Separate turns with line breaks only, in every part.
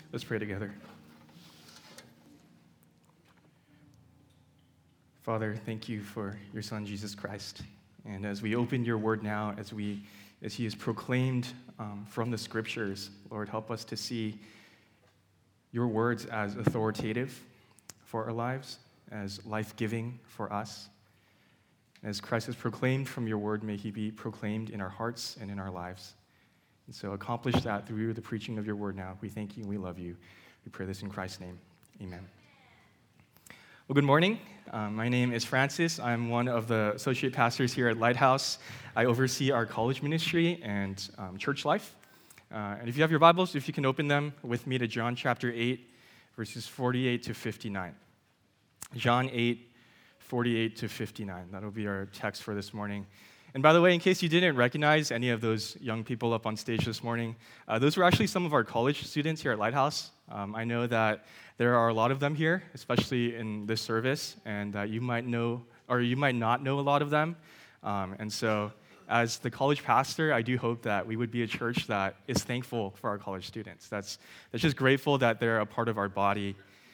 Let's pray together. Father, thank you for your Son, Jesus Christ. And as we open your word now, as he is proclaimed from the scriptures, Lord, help us to see your words as authoritative for our lives, as life-giving for us. As Christ is proclaimed from your word, may he be proclaimed in our hearts and in our lives. And so accomplish that through the preaching of your word now. We thank you and we love you. We pray this in Christ's name. Amen. Well, good morning. My name is Francis. I'm one of the associate pastors here at Lighthouse. I oversee our college ministry and church life. And if you have your Bibles, if you can open them with me to John chapter 8, verses 48 to 59. John 8, 48 to 59. That'll be our text for this morning. And by the way, in case you didn't recognize any of those young people up on stage this morning, those were actually some of our college students here at Lighthouse. I know that there are a lot of them here, especially in this service, and you might know, or you might not know a lot of them. And so, as the college pastor, I do hope that we would be a church that is thankful for our college students. That's just grateful that they're a part of our body.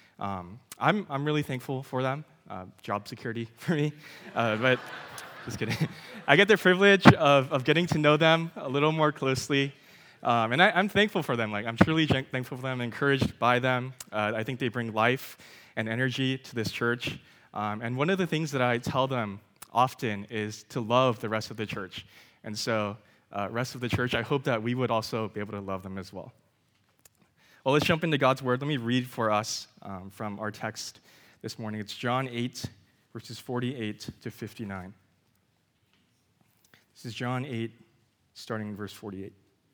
I'm really thankful for them. Job security for me, but just kidding. I get the privilege of getting to know them a little more closely, and I'm thankful for them. I'm truly thankful for them, encouraged by them. I think they bring life and energy to this church, and one of the things that I tell them often is to love the rest of the church. And so, rest of the church, I hope that we would also be able to love them as well. Well, let's jump into God's word. Let me read for us from our text this morning. It's John 8, verses 48 to 59. This is John 8, starting in verse 48.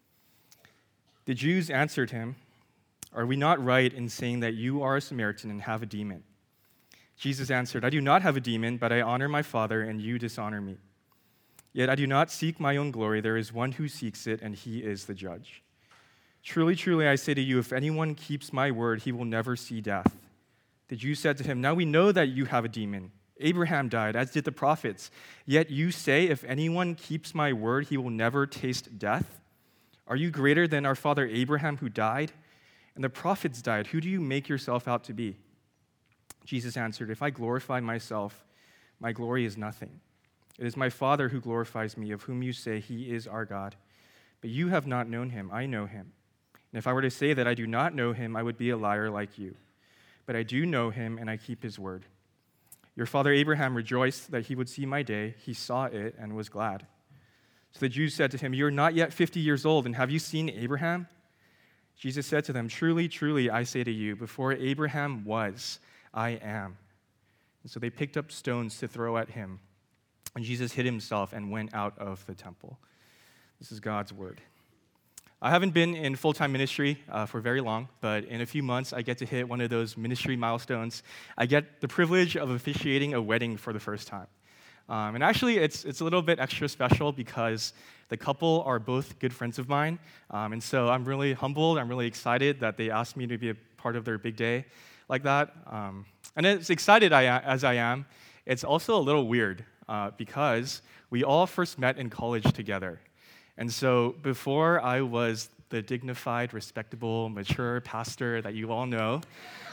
The Jews answered him, "Are we not right in saying that you are a Samaritan and have a demon?" Jesus answered, "I do not have a demon, but I honor my Father, and you dishonor me. Yet I do not seek my own glory. There is one who seeks it, and he is the judge. Truly, truly, I say to you, if anyone keeps my word, he will never see death." The Jews said to him, "Now we know that you have a demon. Abraham died, as did the prophets. Yet you say, if anyone keeps my word, he will never taste death. Are you greater than our father Abraham, who died? And the prophets died. Who do you make yourself out to be?" Jesus answered, "If I glorify myself, my glory is nothing. It is my Father who glorifies me, of whom you say he is our God. But you have not known him. I know him. And if I were to say that I do not know him, I would be a liar like you. But I do know him, and I keep his word. Your father Abraham rejoiced that he would see my day. He saw it and was glad." So the Jews said to him, "You are not yet 50 years old, and have you seen Abraham?" Jesus said to them, "Truly, truly, I say to you, before Abraham was, I am." And so they picked up stones to throw at him. And Jesus hid himself and went out of the temple. This is God's word. I haven't been in full-time ministry for very long, but in a few months, I get to hit one of those ministry milestones. I get the privilege of officiating a wedding for the first time. And actually, it's a little bit extra special because the couple are both good friends of mine. And so I'm really humbled. I'm really excited that they asked me to be a part of their big day like that. And as excited as I am, it's also a little weird because we all first met in college together. And so before I was the dignified, respectable, mature pastor that you all know,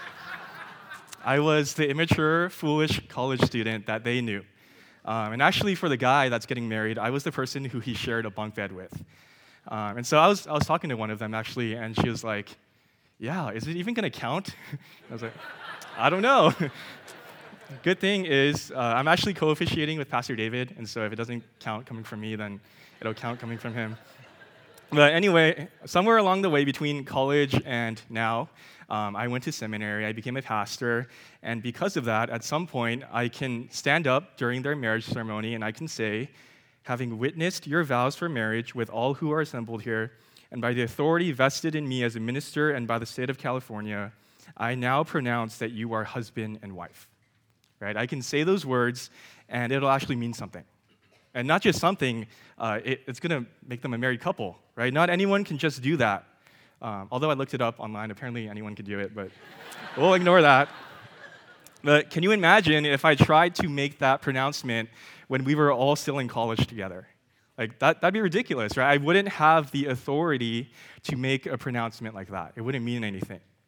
I was the immature, foolish college student that they knew. And actually, for the guy that's getting married, I was the person who he shared a bunk bed with. And so I was talking to one of them, actually, and she was like, "Yeah, is it even going to count?" I was like, "I don't know." Good thing is, I'm actually co-officiating with Pastor David, and so if it doesn't count coming from me, then it'll count coming from him. But anyway, somewhere along the way between college and now, I went to seminary, I became a pastor, and because of that, at some point, I can stand up during their marriage ceremony and I can say, "Having witnessed your vows for marriage with all who are assembled here, and by the authority vested in me as a minister and by the state of California, I now pronounce that you are husband and wife." Right? I can say those words, and it'll actually mean something. And not just something, it's going to make them a married couple, right? Not anyone can just do that. Although I looked it up online, apparently anyone can do it, but we'll ignore that. But can you imagine if I tried to make that pronouncement when we were all still in college together? Like, that'd be ridiculous, right? I wouldn't have the authority to make a pronouncement like that. It wouldn't mean anything.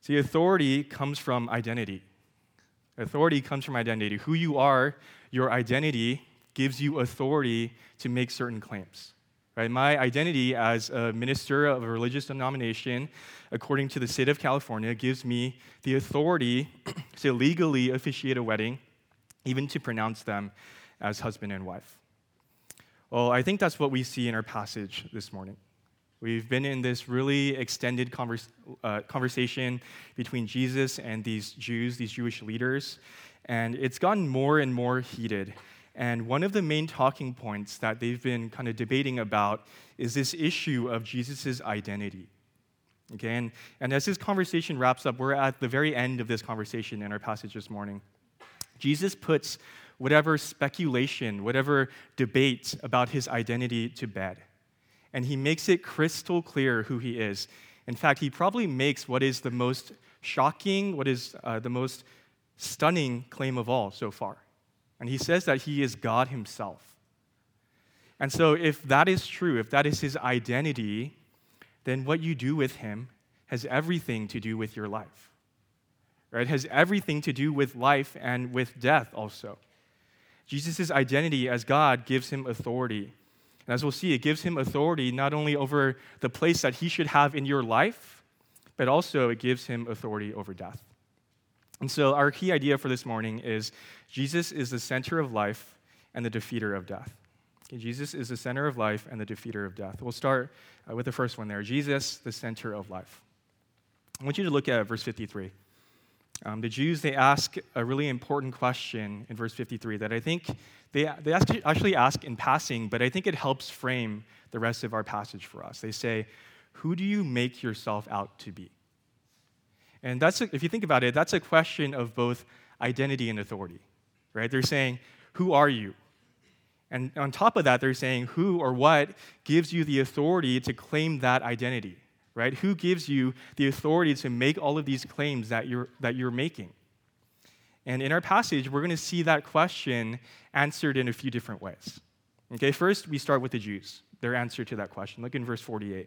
See, authority comes from identity. Authority comes from identity. Who you are, your identity gives you authority to make certain claims. Right? My identity as a minister of a religious denomination, according to the state of California, gives me the authority to legally officiate a wedding, even to pronounce them as husband and wife. Well, I think that's what we see in our passage this morning. We've been in this really extended conversation between Jesus and these Jews, these Jewish leaders, and it's gotten more and more heated. And one of the main talking points that they've been kind of debating about is this issue of Jesus' identity. Okay, and as this conversation wraps up, we're at the very end of this conversation in our passage this morning. Jesus puts whatever speculation, whatever debate about his identity to bed. And he makes it crystal clear who he is. In fact, he probably makes what is the most shocking, what is the most stunning claim of all so far. And he says that he is God himself. And so if that is true, if that is his identity, then what you do with him has everything to do with your life. Right? It has everything to do with life and with death also. Jesus' identity as God gives him authority. And as we'll see, it gives him authority not only over the place that he should have in your life, but also it gives him authority over death. And so our key idea for this morning is Jesus is the center of life and the defeater of death. Okay, Jesus is the center of life and the defeater of death. We'll start with the first one there. Jesus, the center of life. I want you to look at verse 53. The Jews, they ask a really important question in verse 53 that I think they actually ask in passing, but I think it helps frame the rest of our passage for us. They say, "Who do you make yourself out to be?" And if you think about it, that's a question of both identity and authority, right? They're saying, "Who are you?" And on top of that, they're saying, "Who or what gives you the authority to claim that identity?" Right? Who gives you the authority to make all of these claims that you're making? And in our passage, we're going to see that question answered in a few different ways. Okay, first, we start with the Jews, their answer to that question. Look in verse 48.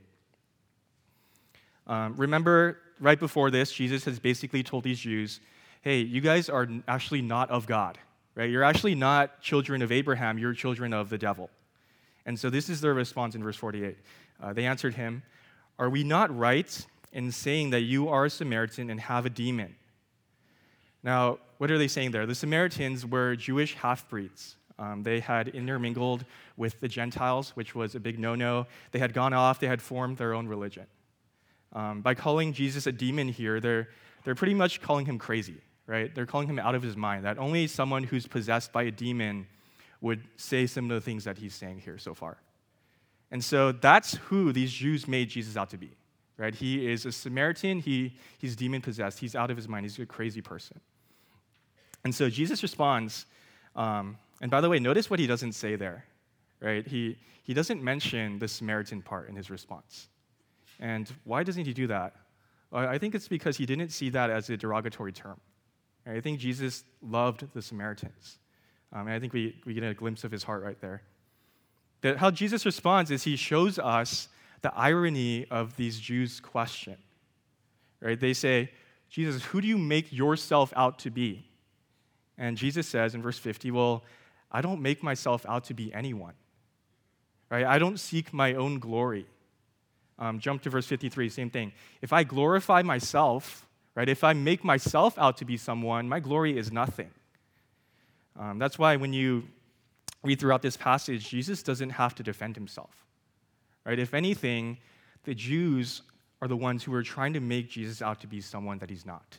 Remember, right before this, Jesus has basically told these Jews, hey, you guys are actually not of God. Right? You're actually not children of Abraham, you're children of the devil. And so this is their response in verse 48. They answered him, "Are we not right in saying that you are a Samaritan and have a demon?" Now, what are they saying there? The Samaritans were Jewish half-breeds. They had intermingled with the Gentiles, which was a big no-no. They had gone off. They had formed their own religion. By calling Jesus a demon here, they're pretty much calling him crazy, right? They're calling him out of his mind, that only someone who's possessed by a demon would say some of the things that he's saying here so far. And so that's who these Jews made Jesus out to be, right? He is a Samaritan. He's demon-possessed. He's out of his mind. He's a crazy person. And so Jesus responds, and by the way, notice what he doesn't say there, right? He doesn't mention the Samaritan part in his response. And why doesn't he do that? Well, I think it's because he didn't see that as a derogatory term. Right? I think Jesus loved the Samaritans. And I think we get a glimpse of his heart right there. That how Jesus responds is he shows us the irony of these Jews' question. Right? They say, Jesus, who do you make yourself out to be? And Jesus says in verse 50, well, I don't make myself out to be anyone. Right? I don't seek my own glory. Jump to verse 53, same thing. If I glorify myself, right, if I make myself out to be someone, my glory is nothing. That's why when you read throughout this passage, Jesus doesn't have to defend himself. Right? If anything, the Jews are the ones who are trying to make Jesus out to be someone that he's not.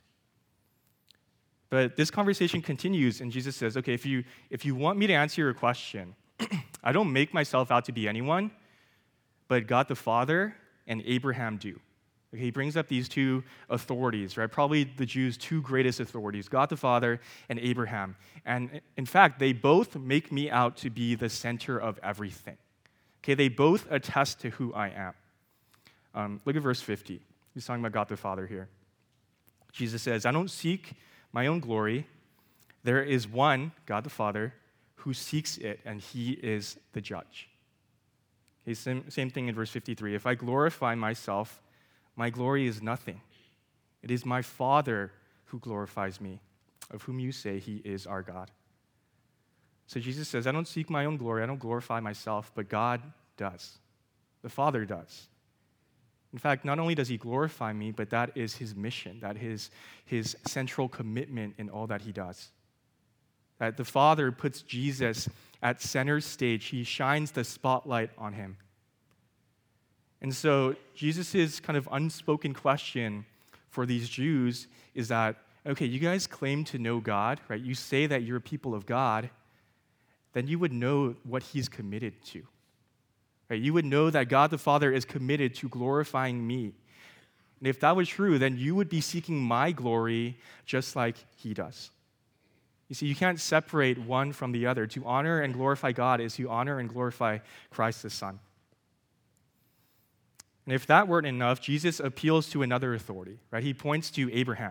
But this conversation continues, and Jesus says, okay, if you want me to answer your question, I don't make myself out to be anyone, but God the Father and Abraham do. Okay, he brings up these two authorities, right? Probably the Jews' two greatest authorities, God the Father and Abraham. And in fact, they both make me out to be the center of everything. Okay, they both attest to who I am. Look at verse 50. He's talking about God the Father here. Jesus says, I don't seek my own glory. There is one, God the Father, who seeks it, and he is the judge. Okay, same thing in verse 53. If I glorify myself, my glory is nothing. It is my Father who glorifies me, of whom you say he is our God. So Jesus says, I don't seek my own glory, I don't glorify myself, but God does. The Father does. In fact, not only does he glorify me, but that is his mission, that is his central commitment in all that he does. That the Father puts Jesus at center stage. He shines the spotlight on him. And so Jesus' kind of unspoken question for these Jews is that, okay, you guys claim to know God, right? You say that you're a people of God, then you would know what he's committed to. Right? You would know that God the Father is committed to glorifying me. And if that was true, then you would be seeking my glory just like he does. You see, you can't separate one from the other. To honor and glorify God is to honor and glorify Christ the Son. And if that weren't enough, Jesus appeals to another authority, right? He points to Abraham.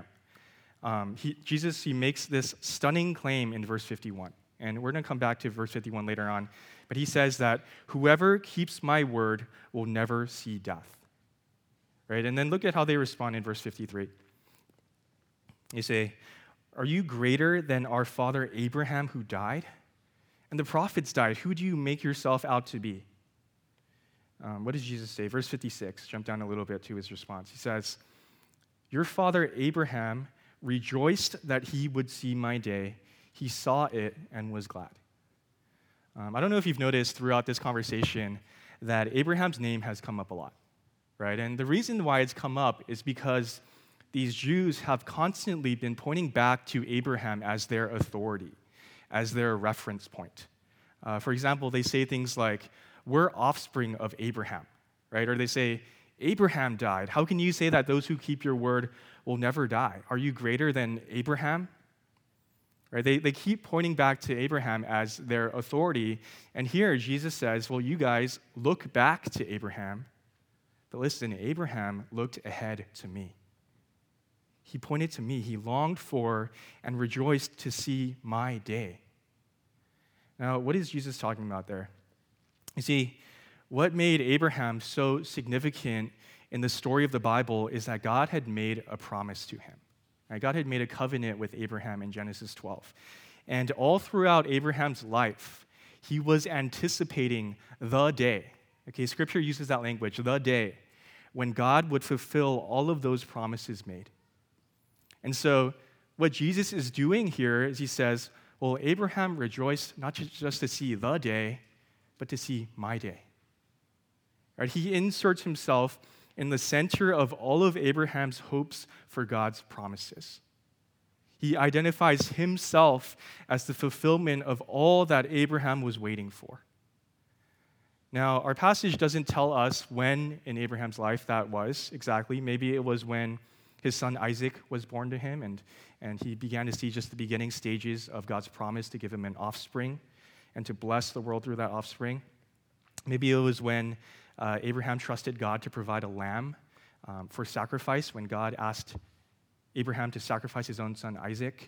Jesus makes this stunning claim in verse 51. And we're going to come back to verse 51 later on. But he says that whoever keeps my word will never see death. Right? And then look at how they respond in verse 53. They say, are you greater than our father Abraham who died? And the prophets died. Who do you make yourself out to be? What does Jesus say? Verse 56, jump down a little bit to his response. He says, your father Abraham rejoiced that he would see my day. He saw it and was glad. I don't know if you've noticed throughout this conversation that Abraham's name has come up a lot, right? And the reason why it's come up is because these Jews have constantly been pointing back to Abraham as their authority, as their reference point. For example, they say things like, we're offspring of Abraham, right? Or they say, Abraham died. How can you say that those who keep your word will never die? Are you greater than Abraham? Right? They keep pointing back to Abraham as their authority. And here Jesus says, well, you guys look back to Abraham. But listen, Abraham looked ahead to me. He pointed to me. He longed for and rejoiced to see my day. Now, what is Jesus talking about there? You see, what made Abraham so significant in the story of the Bible is that God had made a promise to him. Right? God had made a covenant with Abraham in Genesis 12. And all throughout Abraham's life, he was anticipating the day. Okay, Scripture uses that language, the day, when God would fulfill all of those promises made. And so what Jesus is doing here is he says, well, Abraham rejoiced not just to see the day, but to see my day. Right? He inserts himself in the center of all of Abraham's hopes for God's promises. He identifies himself as the fulfillment of all that Abraham was waiting for. Now, our passage doesn't tell us when in Abraham's life that was exactly. Maybe it was when his son Isaac was born to him, and he began to see just the beginning stages of God's promise to give him an offspring and to bless the world through that offspring. Maybe it was when Abraham trusted God to provide a lamb for sacrifice when God asked Abraham to sacrifice his own son Isaac.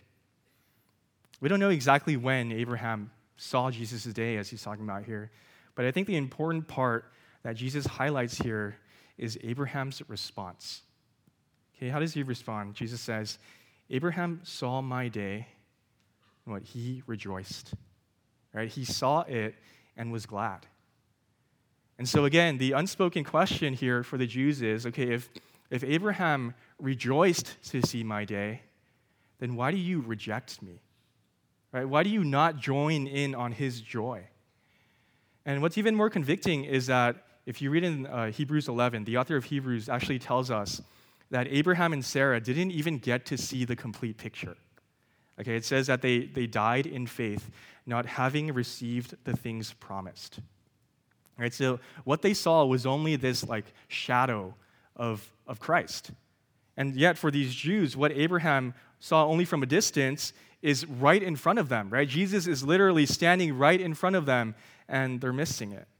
We don't know exactly when Abraham saw Jesus' day, as he's talking about here, but I think the important part that Jesus highlights here is Abraham's response. Okay, how does he respond? Jesus says, Abraham saw my day, and what? He rejoiced. Right? He saw it and was glad. And so again, the unspoken question here for the Jews is, okay, if Abraham rejoiced to see my day, then why do you reject me? Right? Why do you not join in on his joy? And what's even more convicting is that if you read in Hebrews 11, the author of Hebrews actually tells us that Abraham and Sarah didn't even get to see the complete picture. Okay, it says that they died in faith, not having received the things promised. Right, so what they saw was only this shadow of Christ. And yet for these Jews, what Abraham saw only from a distance is right in front of them, right? Jesus is literally standing right in front of them, and they're missing it.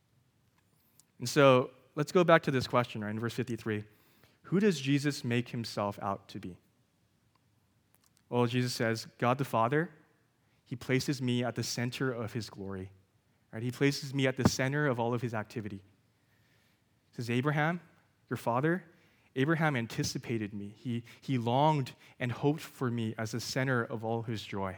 And so let's go back to this question, right, in verse 53. Who does Jesus make himself out to be? Well, Jesus says, God the Father, he places me at the center of his glory. Right? He places me at the center of all of his activity. He says, Abraham, your father, Abraham anticipated me. He longed and hoped for me as the center of all his joy.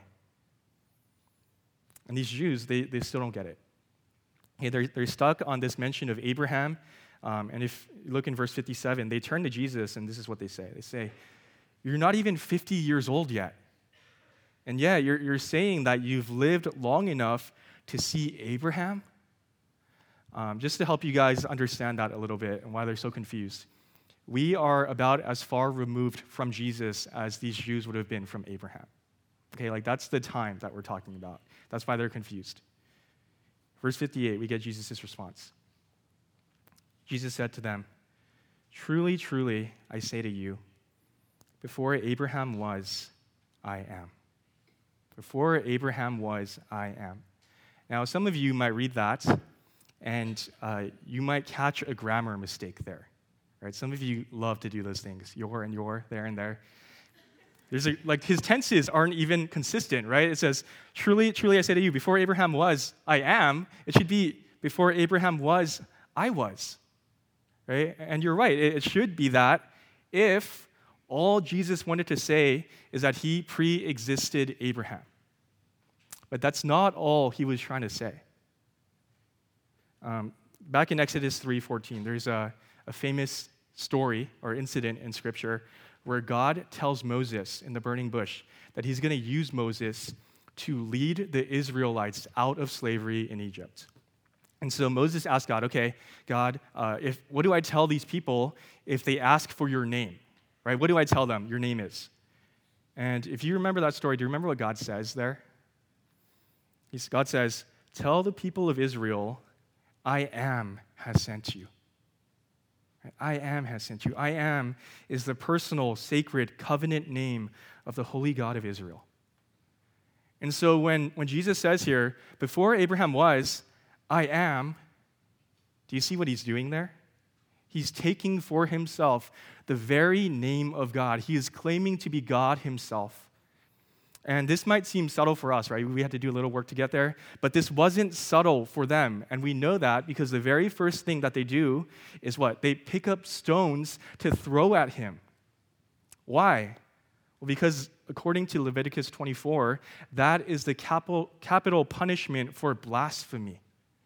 And these Jews, they still don't get it. Okay, they're stuck on this mention of Abraham. And if you look in verse 57, they turn to Jesus, and this is what they say. They say, "You're not even 50 years old yet. And yeah, you're saying that you've lived long enough to see Abraham?" Just to help you guys understand that a little bit and why they're so confused. We are about as far removed from Jesus as these Jews would have been from Abraham. Okay, like that's the time that we're talking about. That's why they're confused. Verse 58, we get Jesus' response. Jesus said to them, "Truly, truly, I say to you, before Abraham was, I am." Before Abraham was, I am. Now, some of you might read that, and you might catch a grammar mistake there. Right? Some of you love to do those things. Your and your, there and there. His tenses aren't even consistent, right? It says, "Truly, truly, I say to you, before Abraham was, I am." It should be, "Before Abraham was, I was." Right? And you're right. It should be that if all Jesus wanted to say is that he pre-existed Abraham. But that's not all he was trying to say. Back in Exodus 3:14, there's a famous story or incident in Scripture where God tells Moses in the burning bush that he's going to use Moses to lead the Israelites out of slavery in Egypt. And so Moses asked God, "Okay, God, what do I tell these people if they ask for your name? Right? What do I tell them your name is?" And if you remember that story, do you remember what God says there? God says, "Tell the people of Israel, I am has sent you." I am has sent you. I am is the personal, sacred, covenant name of the holy God of Israel. And so when Jesus says here, "Before Abraham was, I am," do you see what he's doing there? He's taking for himself the very name of God. He is claiming to be God himself. And this might seem subtle for us, right? We had to do a little work to get there. But this wasn't subtle for them. And we know that because the very first thing that they do is what? They pick up stones to throw at him. Why? Well, because according to Leviticus 24, that is the capital punishment for blasphemy.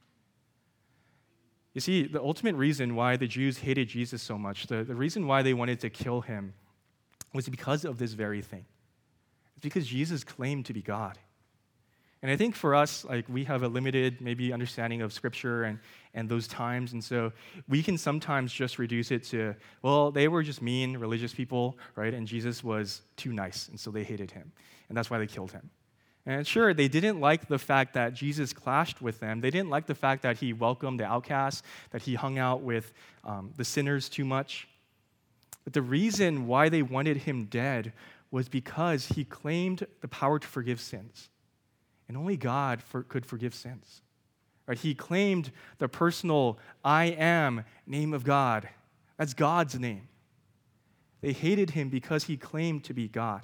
You see, the ultimate reason why the Jews hated Jesus so much, the reason why they wanted to kill him, was because of this very thing. It's because Jesus claimed to be God. And I think for us, we have a limited, maybe, understanding of Scripture and those times, and so we can sometimes just reduce it to, well, they were just mean, religious people, right? And Jesus was too nice, and so they hated him, and that's why they killed him. And sure, they didn't like the fact that Jesus clashed with them. They didn't like the fact that he welcomed the outcasts, that he hung out with the sinners too much. But the reason why they wanted him dead was because he claimed the power to forgive sins. And only God could forgive sins. Right? He claimed the personal I am name of God. That's God's name. They hated him because he claimed to be God.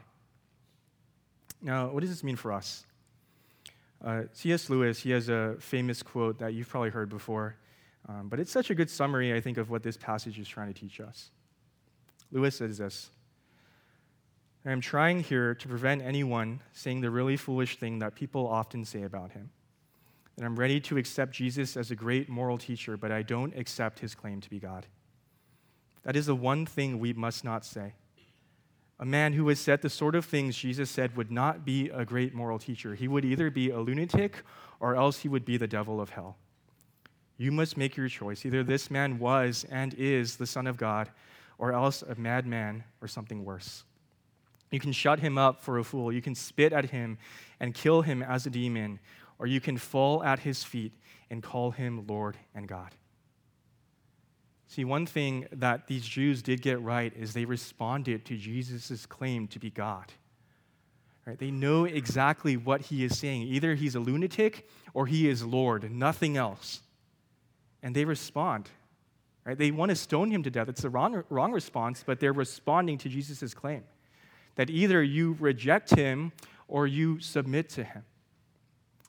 Now, what does this mean for us? C.S. Lewis, he has a famous quote that you've probably heard before, but it's such a good summary, I think, of what this passage is trying to teach us. Lewis says this: "I am trying here to prevent anyone saying the really foolish thing that people often say about him. That I'm ready to accept Jesus as a great moral teacher, but I don't accept his claim to be God. That is the one thing we must not say. A man who has said the sort of things Jesus said would not be a great moral teacher. He would either be a lunatic or else he would be the devil of hell. You must make your choice. Either this man was and is the Son of God, or else a madman or something worse. You can shut him up for a fool. You can spit at him and kill him as a demon, or you can fall at his feet and call him Lord and God." See, one thing that these Jews did get right is they responded to Jesus' claim to be God. Right? They know exactly what he is saying. Either he's a lunatic or he is Lord, nothing else. And they respond. Right? They want to stone him to death. It's the wrong response, but they're responding to Jesus' claim that either you reject him or you submit to him.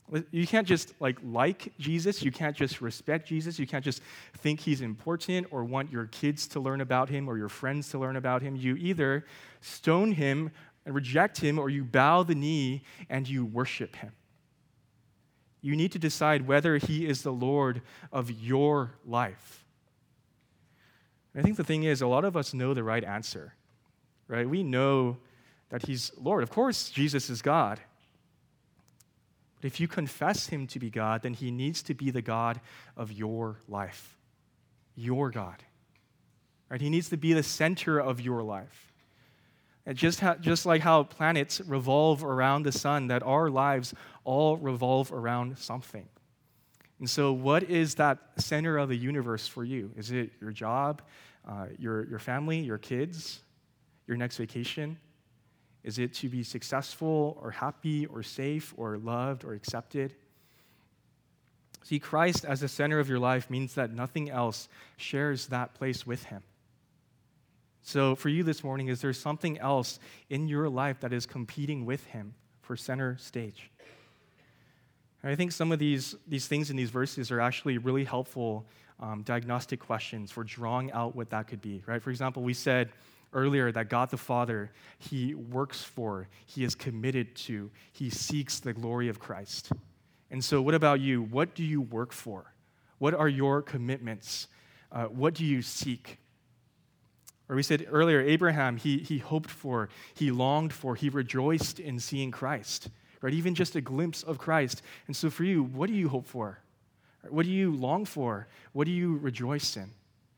You can't just like Jesus. You can't just respect Jesus. You can't just think he's important or want your kids to learn about him or your friends to learn about him. You either stone him and reject him, or you bow the knee and you worship him. You need to decide whether he is the Lord of your life. And I think the thing is, a lot of us know the right answer, right? We know that he's Lord. Of course, Jesus is God. But if you confess him to be God, then he needs to be the God of your life, your God. Right? He needs to be the center of your life. And just like how planets revolve around the sun, that our lives all revolve around something. And so what is that center of the universe for you? Is it your job, your family, your kids, your next vacation? Is it to be successful or happy or safe or loved or accepted? See, Christ as the center of your life means that nothing else shares that place with him. So for you this morning, is there something else in your life that is competing with him for center stage? And I think some of these things in these verses are actually really helpful diagnostic questions for drawing out what that could be, right? For example, we said earlier that God the Father, he works for, he is committed to, he seeks the glory of Christ. And so what about you? What do you work for? What are your commitments? What do you seek? Or we said earlier, Abraham, he hoped for, he longed for, he rejoiced in seeing Christ, right? Even just a glimpse of Christ. And so for you, what do you hope for? What do you long for? What do you rejoice in?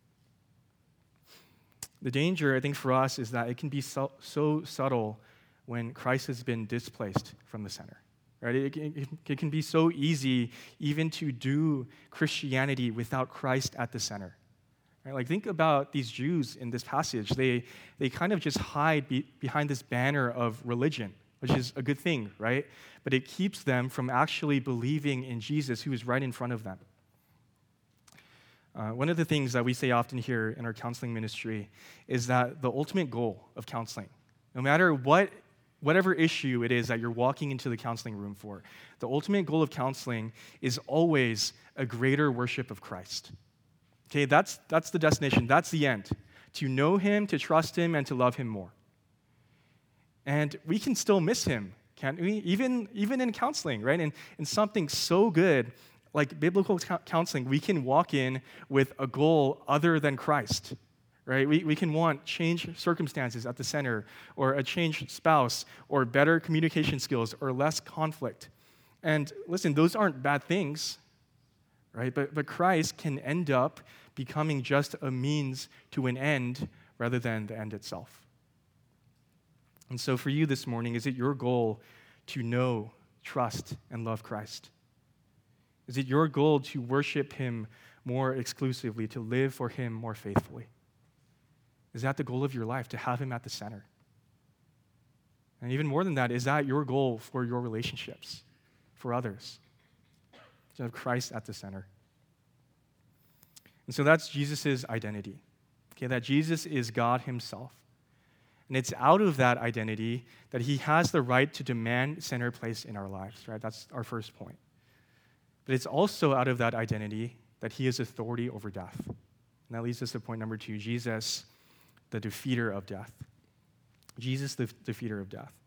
The danger, I think, for us is that it can be so subtle when Christ has been displaced from the center. Right? It can be so easy even to do Christianity without Christ at the center. Right? Like, think about these Jews in this passage. They kind of just hide behind this banner of religion, which is a good thing, right? But it keeps them from actually believing in Jesus, who is right in front of them. One of the things that we say often here in our counseling ministry is that the ultimate goal of counseling, no matter whatever issue it is that you're walking into the counseling room for, the ultimate goal of counseling is always a greater worship of Christ. Okay, that's the destination. That's the end. To know him, to trust him, and to love him more. And we can still miss him, can't we? Even in counseling, right? And something so good like biblical counseling, we can walk in with a goal other than Christ, right? We can want changed circumstances at the center, or a changed spouse, or better communication skills, or less conflict. And listen, those aren't bad things, right? But Christ can end up becoming just a means to an end rather than the end itself. And so for you this morning, is it your goal to know, trust, and love Christ? Is it your goal to worship him more exclusively, to live for him more faithfully? Is that the goal of your life, to have him at the center? And even more than that, is that your goal for your relationships, for others? To have Christ at the center. And so that's Jesus' identity, okay, that Jesus is God himself. And it's out of that identity that he has the right to demand center place in our lives, right? That's our first point. But it's also out of that identity that he has authority over death. And that leads us to point number 2, Jesus, the defeater of death. Jesus, the defeater of death.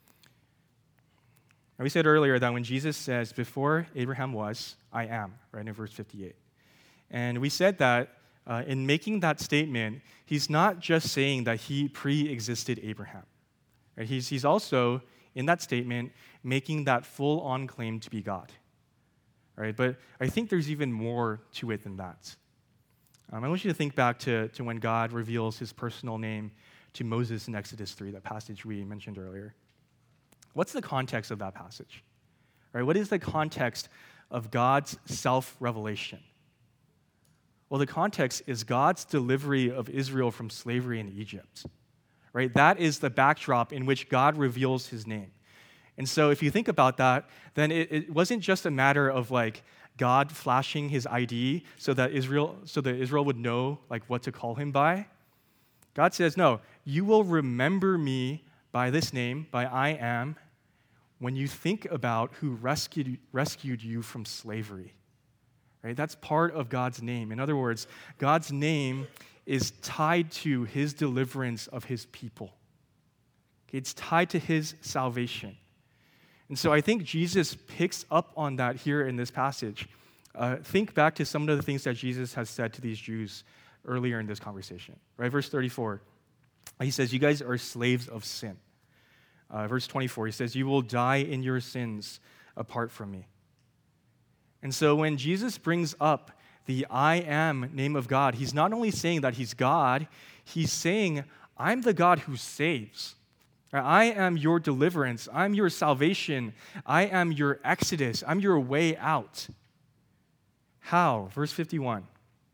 And we said earlier that when Jesus says, before Abraham was, I am, right, in verse 58. And we said that in making that statement, he's not just saying that he pre-existed Abraham. Right? He's also, in that statement, making that full-on claim to be God. Right? But I think there's even more to it than that. I want you to think back to when God reveals his personal name to Moses in Exodus 3, that passage we mentioned earlier. What's the context of that passage? Right? What is the context of God's self-revelation? Well, the context is God's delivery of Israel from slavery in Egypt. Right? That is the backdrop in which God reveals his name. And so if you think about that, then it wasn't just a matter of like God flashing his ID so that Israel would know like what to call him by. God says, no, you will remember me by this name, by I am, when you think about who rescued you from slavery. Right? That's part of God's name. In other words, God's name is tied to his deliverance of his people. It's tied to his salvation. And so I think Jesus picks up on that here in this passage. Think back to some of the things that Jesus has said to these Jews earlier in this conversation. Right? Verse 34, he says, you guys are slaves of sin. Verse 24, he says, you will die in your sins apart from me. And so when Jesus brings up the I am name of God, he's not only saying that he's God, he's saying, I'm the God who saves. I am your deliverance. I'm your salvation. I am your exodus. I'm your way out. How? Verse 51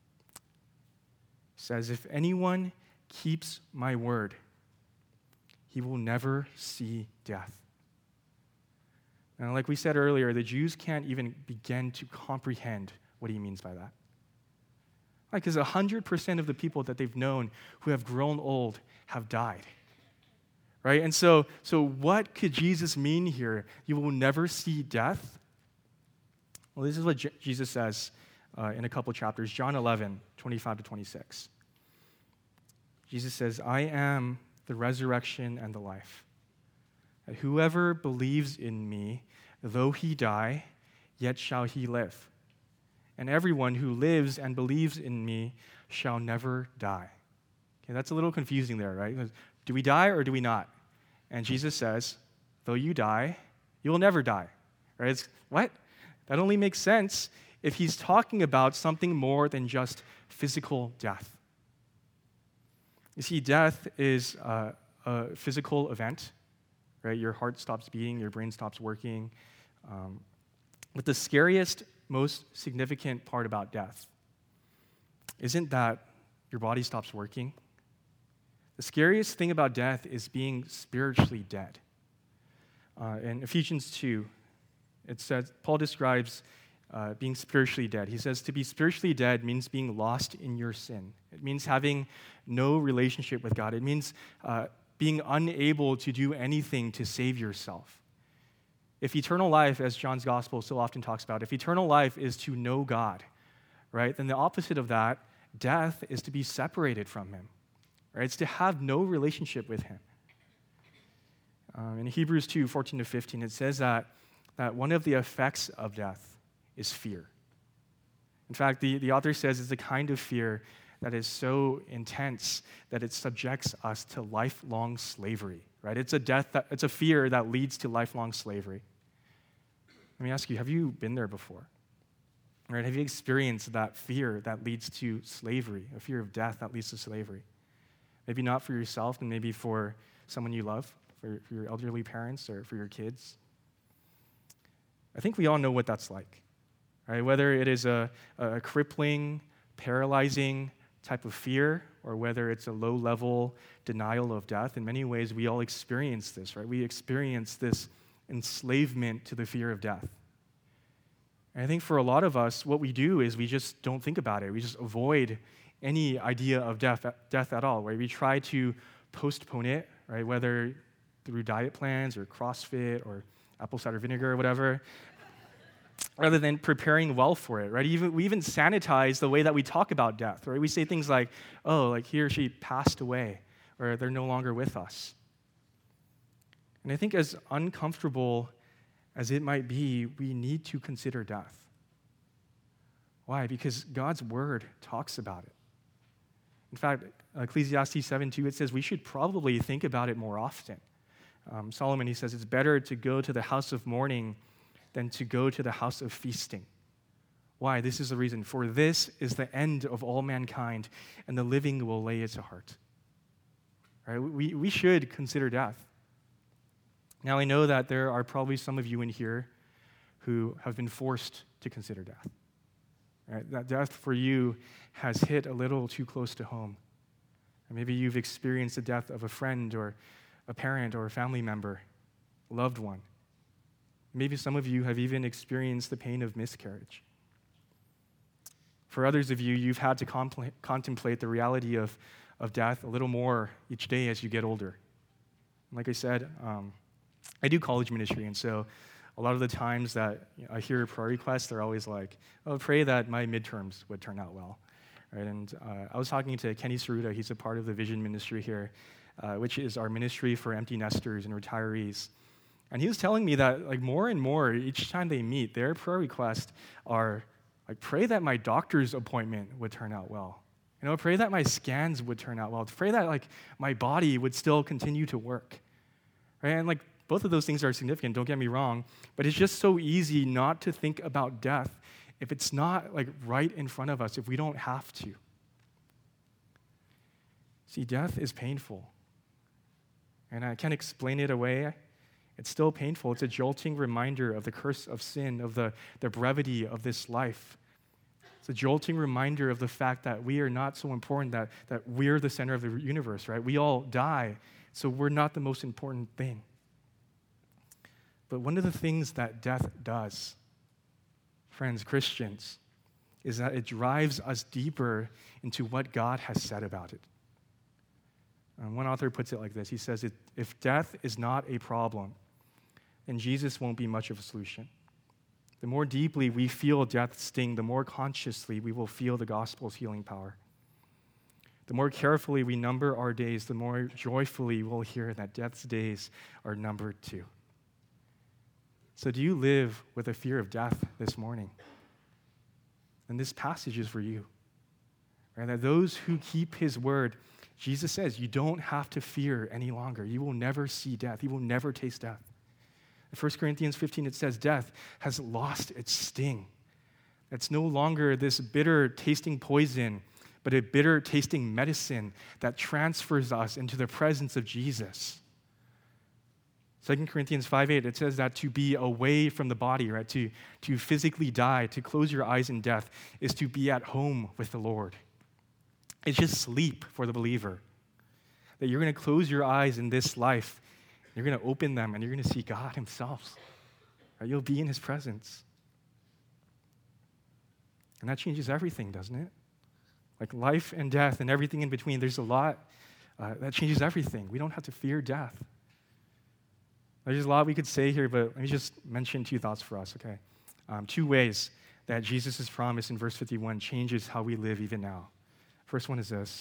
says, if anyone keeps my word, he will never see death. And like we said earlier, the Jews can't even begin to comprehend what he means by that. Because 100% of the people that they've known who have grown old have died. Right? And so what could Jesus mean here? You will never see death? Well, this is what Jesus says in a couple chapters. John 11, 25 to 26. Jesus says, I am the resurrection and the life. Whoever believes in me, though he die, yet shall he live. And everyone who lives and believes in me shall never die. Okay, that's a little confusing there, right? Do we die or do we not? And Jesus says, though you die, you will never die. Right? It's, what? That only makes sense if he's talking about something more than just physical death. You see, death is a physical event. Right? Your heart stops beating, your brain stops working. But the scariest, most significant part about death isn't that your body stops working. The scariest thing about death is being spiritually dead. In Ephesians 2, it says, Paul describes being spiritually dead. He says to be spiritually dead means being lost in your sin. It means having no relationship with God. It means being unable to do anything to save yourself. If eternal life, as John's gospel so often talks about, if eternal life is to know God, right, then the opposite of that, death, is to be separated from him. Right? It's to have no relationship with him. In Hebrews 2, 14 to 15, it says that one of the effects of death is fear. In fact, the author says it's a kind of fear that is so intense that it subjects us to lifelong slavery, right? It's a fear that leads to lifelong slavery. Let me ask you, have you been there before? Right? Have you experienced that fear that leads to slavery, a fear of death that leads to slavery? Maybe not for yourself, and maybe for someone you love, for your elderly parents or for your kids. I think we all know what that's like, right? Whether it is a crippling, paralyzing type of fear, or whether it's a low-level denial of death. In many ways, we all experience this, right? We experience this enslavement to the fear of death. And I think for a lot of us, what we do is we just don't think about it. We just avoid any idea of death at all, right? We try to postpone it, right? Whether through diet plans or CrossFit or apple cider vinegar or whatever, rather than preparing well for it, right? We even sanitize the way that we talk about death, right? We say things like, oh, like he or she passed away, or they're no longer with us. And I think as uncomfortable as it might be, we need to consider death. Why? Because God's word talks about it. In fact, Ecclesiastes 7:2, it says we should probably think about it more often. Solomon, he says, it's better to go to the house of mourning than to go to the house of feasting. Why? This is the reason. For this is the end of all mankind, and the living will lay it to heart. Right? We should consider death. Now, I know that there are probably some of you in here who have been forced to consider death. Right? That death for you has hit a little too close to home. And maybe you've experienced the death of a friend or a parent or a family member, a loved one. Maybe some of you have even experienced the pain of miscarriage. For others of you, you've had to contemplate the reality of death a little more each day as you get older. Like I said, I do college ministry, and so a lot of the times that I hear prayer requests, they're always like, "Oh, pray that my midterms would turn out well." Right? And I was talking to Kenny Saruta. He's a part of the Vision Ministry here, which is our ministry for empty nesters and retirees. And he was telling me that like more and more each time they meet, their prayer requests are like, "Pray that my doctor's appointment would turn out well. Pray that my scans would turn out well. Pray that like my body would still continue to work." Right? And like both of those things are significant, don't get me wrong, but it's just so easy not to think about death if it's not like right in front of us, if we don't have to. See, death is painful. And I can't explain it away. It's still painful. It's a jolting reminder of the curse of sin, of the brevity of this life. It's a jolting reminder of the fact that we are not so important, that we're the center of the universe, right? We all die, so we're not the most important thing. But one of the things that death does, friends, Christians, is that it drives us deeper into what God has said about it. One author puts it like this. He says, if death is not a problem, then Jesus won't be much of a solution. The more deeply we feel death's sting, the more consciously we will feel the gospel's healing power. The more carefully we number our days, the more joyfully we'll hear that death's days are numbered too. So do you live with a fear of death this morning? And this passage is for you. Right? That those who keep his word, Jesus says, you don't have to fear any longer. You will never see death. You will never taste death. In 1 Corinthians 15, it says, death has lost its sting. It's no longer this bitter tasting poison, but a bitter tasting medicine that transfers us into the presence of Jesus. 2 Corinthians 5:8, it says that to be away from the body, right, to physically die, to close your eyes in death, is to be at home with the Lord. It's just sleep for the believer. That you're going to close your eyes in this life, you're going to open them, and you're going to see God himself. Right? You'll be in his presence. And that changes everything, doesn't it? Like life and death and everything in between, there's a lot that changes everything. We don't have to fear death. There's a lot we could say here, but let me just mention two thoughts for us, okay? 2 ways that Jesus' promise in verse 51 changes how we live even now. First one is this.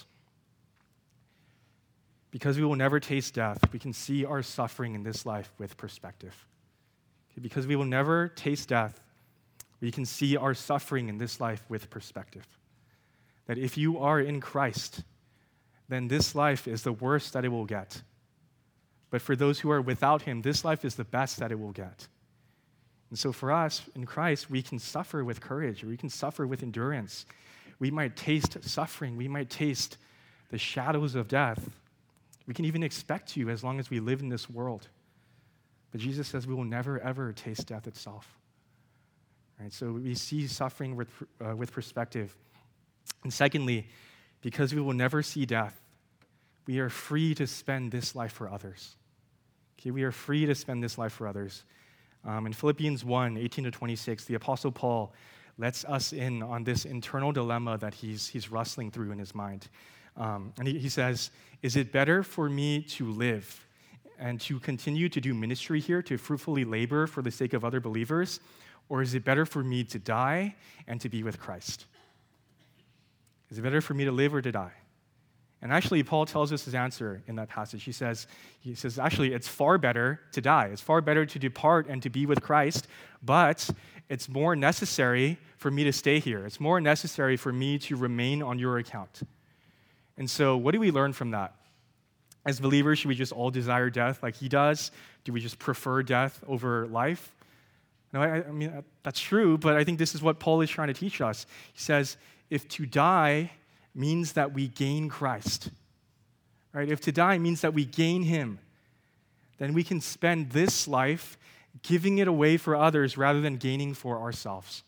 Because we will never taste death, we can see our suffering in this life with perspective. Okay, because we will never taste death, we can see our suffering in this life with perspective. That if you are in Christ, then this life is the worst that it will get. But for those who are without him, this life is the best that it will get. And so for us, in Christ, we can suffer with courage, or we can suffer with endurance. We might taste suffering. We might taste the shadows of death. We can even expect to as long as we live in this world. But Jesus says we will never, ever taste death itself. Right? So we see suffering with perspective. And secondly, because we will never see death, we are free to spend this life for others. Okay, we are free to spend this life for others. In Philippians 1:18-26, the Apostle Paul lets us in on this internal dilemma that he's wrestling through in his mind. And he says, is it better for me to live and to continue to do ministry here, to fruitfully labor for the sake of other believers, or is it better for me to die and to be with Christ? Is it better for me to live or to die? And actually, Paul tells us his answer in that passage. He says, actually, it's far better to die. It's far better to depart and to be with Christ, but it's more necessary for me to stay here. It's more necessary for me to remain on your account. And so what do we learn from that? As believers, should we just all desire death like he does? Do we just prefer death over life? No, I mean, that's true, but I think this is what Paul is trying to teach us. He says, if to die means that we gain Christ, right? If to die means that we gain him, then we can spend this life giving it away for others rather than gaining for ourselves.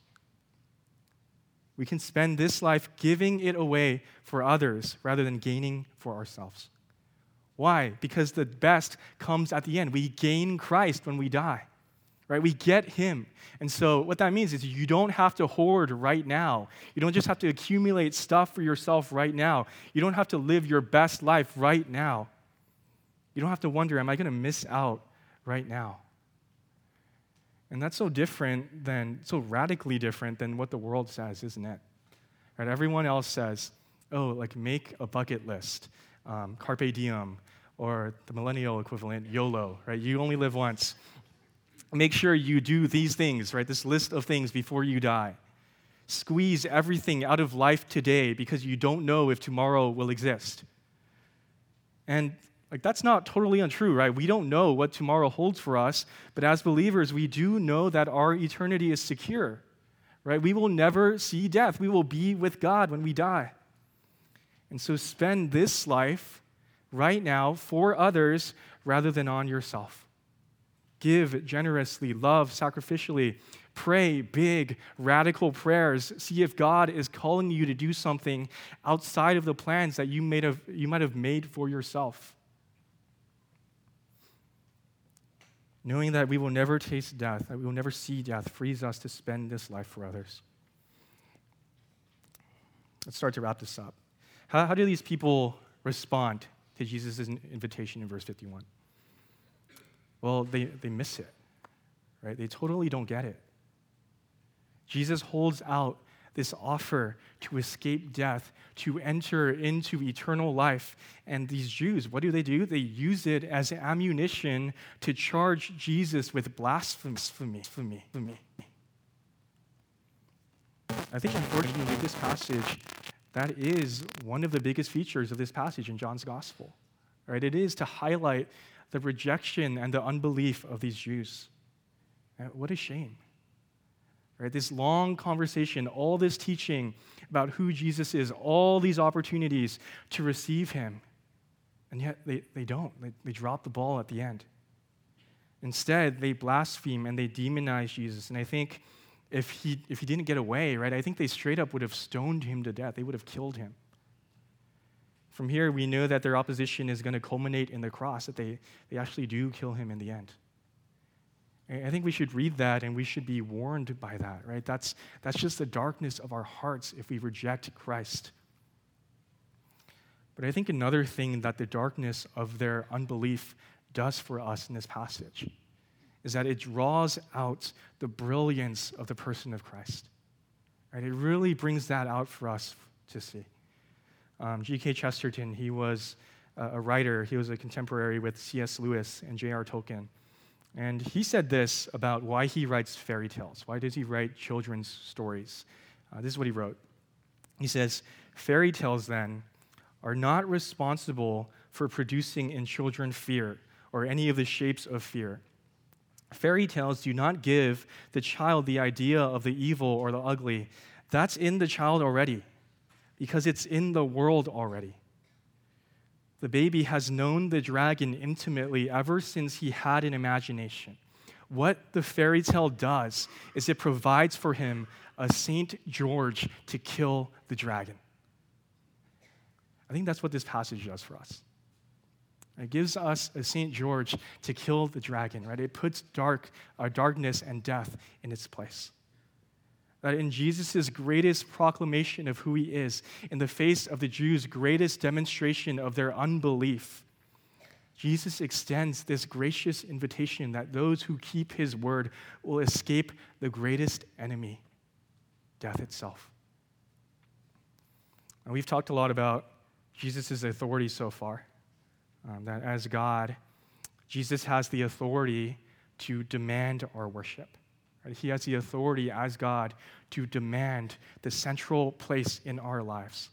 We can spend this life giving it away for others rather than gaining for ourselves. Why? Because the best comes at the end. We gain Christ when we die. Right? We get him. And so what that means is you don't have to hoard right now. You don't just have to accumulate stuff for yourself right now. You don't have to live your best life right now. You don't have to wonder, am I going to miss out right now. And that's so radically different than what the world says, isn't it? Right? Everyone else says, oh, like make a bucket list, carpe diem, or the millennial equivalent, YOLO, right? You only live once. Make sure you do these things, right? This list of things before you die. Squeeze everything out of life today because you don't know if tomorrow will exist. And that's not totally untrue, right? We don't know what tomorrow holds for us, but as believers, we do know that our eternity is secure, right? We will never see death. We will be with God when we die. And so spend this life right now for others rather than on yourself. Give generously, love sacrificially, pray big, radical prayers. See if God is calling you to do something outside of the plans that you might have made for yourself. Knowing that we will never taste death, that we will never see death, frees us to spend this life for others. Let's start to wrap this up. How do these people respond to Jesus' invitation in verse 51? Well, they miss it, right? They totally don't get it. Jesus holds out this offer to escape death, to enter into eternal life. And these Jews, what do? They use it as ammunition to charge Jesus with blasphemy. I think, unfortunately, this passage, that is one of the biggest features of this passage in John's gospel, right? It is to highlight the rejection and the unbelief of these Jews. What a shame. Right? This long conversation, all this teaching about who Jesus is, all these opportunities to receive him, and yet they don't. They drop the ball at the end. Instead, they blaspheme and they demonize Jesus. And I think if he didn't get away, right, I think they straight up would have stoned him to death. They would have killed him. From here, we know that their opposition is going to culminate in the cross, that they actually do kill him in the end. I think we should read that and we should be warned by that, right? That's just the darkness of our hearts if we reject Christ. But I think another thing that the darkness of their unbelief does for us in this passage is that it draws out the brilliance of the person of Christ. Right? It really brings that out for us to see. G.K. Chesterton, he was a writer. He was a contemporary with C.S. Lewis and J.R. Tolkien. And he said this about why he writes fairy tales. Why does he write children's stories? This is what he wrote. He says, "Fairy tales, then, are not responsible for producing in children fear or any of the shapes of fear. Fairy tales do not give the child the idea of the evil or the ugly. That's in the child already, because it's in the world already. The baby has known the dragon intimately ever since he had an imagination. What the fairy tale does is it provides for him a St. George to kill the dragon." I think that's what this passage does for us. It gives us a St. George to kill the dragon, right? It puts darkness and death in its place. That in Jesus' greatest proclamation of who he is, in the face of the Jews' greatest demonstration of their unbelief, Jesus extends this gracious invitation that those who keep his word will escape the greatest enemy, death itself. And we've talked a lot about Jesus' authority so far, that as God, Jesus has the authority to demand our worship. He has the authority as God to demand the central place in our lives.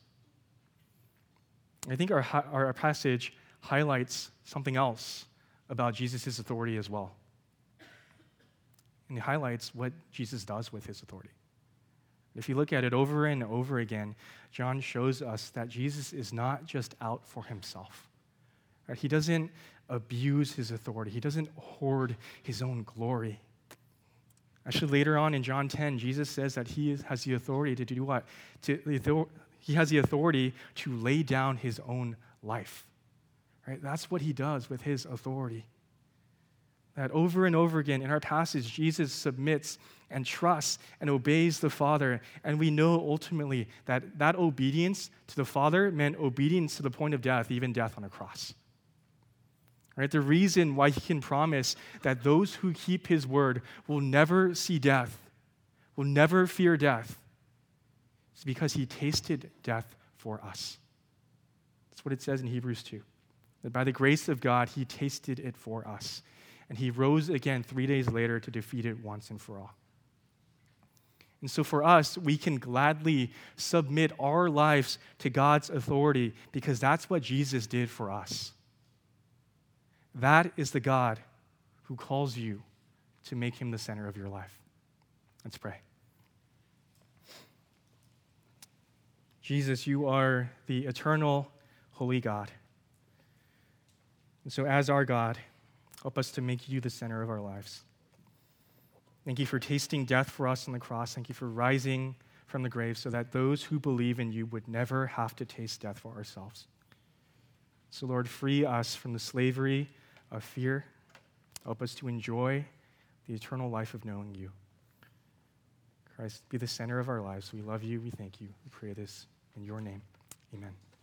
I think our passage highlights something else about Jesus' authority as well. And it highlights what Jesus does with his authority. If you look at it over and over again, John shows us that Jesus is not just out for himself. He doesn't abuse his authority. He doesn't hoard his own glory. Actually, later on in John 10, Jesus says that he has the authority to do what? He has the authority to lay down his own life. Right? That's what he does with his authority. That over and over again in our passage, Jesus submits and trusts and obeys the Father. And we know ultimately that obedience to the Father meant obedience to the point of death, even death on a cross. Right? The reason why he can promise that those who keep his word will never see death, will never fear death, is because he tasted death for us. That's what it says in Hebrews 2. That by the grace of God, he tasted it for us. And he rose again 3 days later to defeat it once and for all. And so for us, we can gladly submit our lives to God's authority because that's what Jesus did for us. That is the God who calls you to make him the center of your life. Let's pray. Jesus, you are the eternal, holy God. And so as our God, help us to make you the center of our lives. Thank you for tasting death for us on the cross. Thank you for rising from the grave so that those who believe in you would never have to taste death for ourselves. So Lord, free us from the slavery of fear. Help us to enjoy the eternal life of knowing you. Christ, be the center of our lives. We love you. We thank you. We pray this in your name. Amen.